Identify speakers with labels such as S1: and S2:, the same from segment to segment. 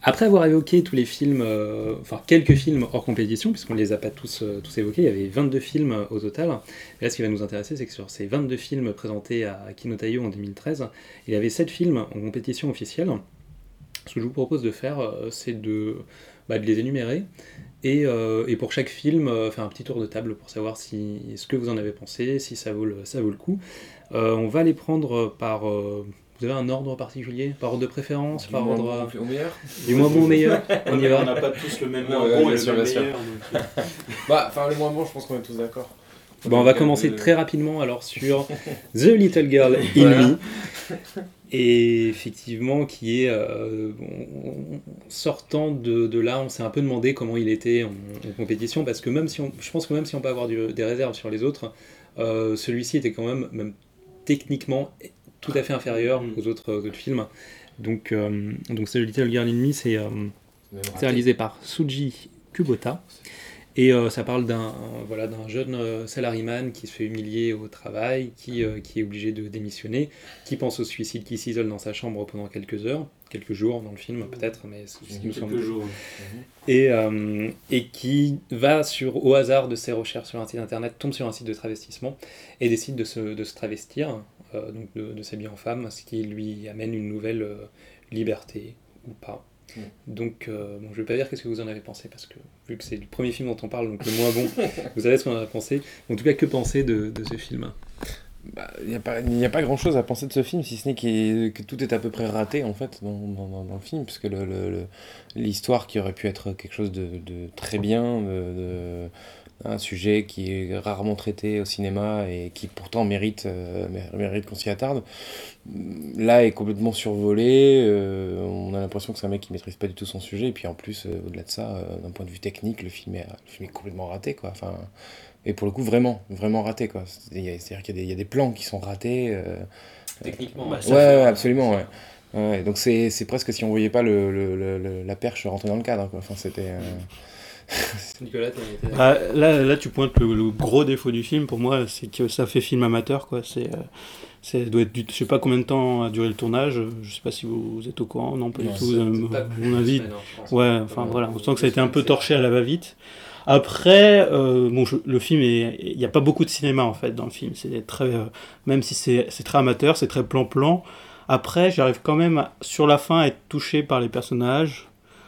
S1: Après avoir évoqué tous les films, quelques films hors compétition, puisqu'on ne les a pas tous évoqués, il y avait 22 films au total. Et là, ce qui va nous intéresser, c'est que sur ces 22 films présentés à Kinotaio en 2013, il y avait 7 films en compétition officielle. Ce que je vous propose de faire, c'est de les énumérer, et pour chaque film, faire un petit tour de table pour savoir ce que vous en avez pensé, si ça vaut le coup. On va les prendre par... vous avez un ordre particulier? Par ordre de préférence?
S2: Du
S1: par
S2: moins
S1: ordre
S2: bon au meilleur.
S1: Du moins bon au meilleur. On y va.
S3: On n'a pas tous le même
S2: Non,
S3: moins bon
S2: bien
S3: et
S2: sûr,
S3: le même
S2: bien sûr.
S3: meilleur.
S2: Le moins bon, je pense qu'on est tous d'accord.
S1: On va commencer très rapidement alors sur The Little Girl in Me. Et effectivement, qui est sortant de là, on s'est un peu demandé comment il était en compétition, parce que je pense que même si on peut avoir des réserves sur les autres, celui-ci était quand même techniquement tout à fait inférieur aux autres films. Donc The Little Girl in Me, c'est réalisé par Suji Kubota. Et ça parle d'un jeune salariman qui se fait humilier au travail, qui est obligé de démissionner, qui pense au suicide, qui s'isole dans sa chambre pendant quelques jours dans le film peut-être, mais c'est ce qui nous semble.
S3: Quelques jours.
S1: Et qui va au hasard de ses recherches sur un site internet, tombe sur un site de travestissement et décide de se travestir, donc de s'habiller en femme, ce qui lui amène une nouvelle liberté ou pas. Donc, je vais pas dire qu'est-ce que vous en avez pensé, parce que vu que c'est le premier film dont on parle, donc le moins bon, vous savez ce qu'on en a pensé. En tout cas, que penser de ce film?
S2: Il n'y a pas grand chose à penser de ce film, si ce n'est que tout est à peu près raté en fait dans le film, puisque l'histoire qui aurait pu être quelque chose de très bien, un sujet qui est rarement traité au cinéma et qui pourtant mérite qu'on s'y attarde, là est complètement survolé. On a l'impression que c'est un mec qui maîtrise pas du tout son sujet, et puis en plus au-delà de ça, d'un point de vue technique, le film est complètement raté quoi. Enfin, et pour le coup vraiment raté quoi. C'est-à-dire qu'il y a des plans qui sont ratés.
S1: Techniquement,
S2: ouais, absolument, ouais. Ouais, donc c'est presque si on voyait pas la perche rentrer dans le cadre quoi. Enfin, c'était
S1: Nicolas,
S3: Là, tu pointes le gros défaut du film pour moi, c'est que ça fait film amateur, quoi. Ça doit être je sais pas combien de temps a duré le tournage, je sais pas si vous êtes au courant, non, pas du tout, à mon avis. Ouais, enfin voilà, on sent que ça a été un peu torché à la va-vite. Après, le film il n'y a pas beaucoup de cinéma en fait dans le film, c'est très, même si c'est très amateur, c'est très plan-plan. Après, j'arrive quand même sur la fin à être touché par les personnages,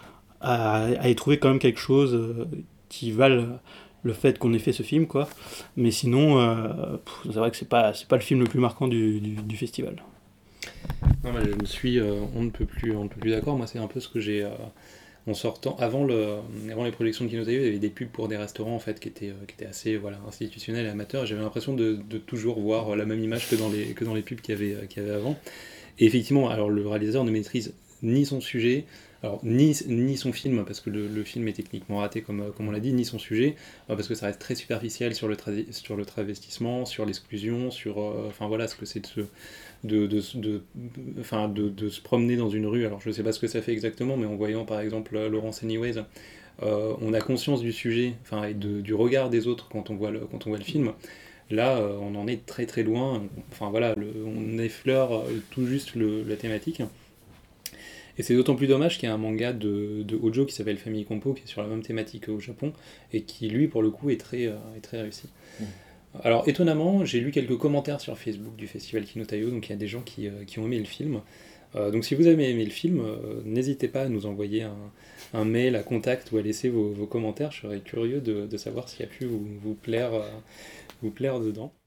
S3: à y trouver quand même quelque chose qui valent le fait qu'on ait fait ce film, quoi. Mais sinon, c'est vrai que c'est pas le film le plus marquant du festival.
S1: Non, mais je me suis on ne peut plus d'accord. Moi, c'est un peu ce que j'ai en sortant avant les projections de Kinotaio, il y avait des pubs pour des restaurants en fait qui étaient assez institutionnels et amateurs. J'avais l'impression de toujours voir la même image que dans les pubs qu'il y avait avant. Et effectivement, alors le réalisateur ne maîtrise ni son sujet, alors ni son film, parce que le film est techniquement raté comme on l'a dit, ni son sujet, parce que ça reste très superficiel sur le travestissement, sur l'exclusion, sur ce que c'est de se promener dans une rue. Alors je ne sais pas ce que ça fait exactement, mais en voyant par exemple Laurence Anyways, on a conscience du sujet, et du regard des autres quand on voit le film. Là, on en est très très loin. On effleure tout juste la thématique. Et c'est d'autant plus dommage qu'il y a un manga de Hojo qui s'appelle Family Compo, qui est sur la même thématique au Japon, et qui lui pour le coup est très réussi. Alors étonnamment, j'ai lu quelques commentaires sur Facebook du festival Kinotaio, donc il y a des gens qui ont aimé le film. Donc si vous avez aimé le film, n'hésitez pas à nous envoyer un mail à contact ou à laisser vos commentaires. Je serais curieux de savoir s'il a pu vous plaire dedans.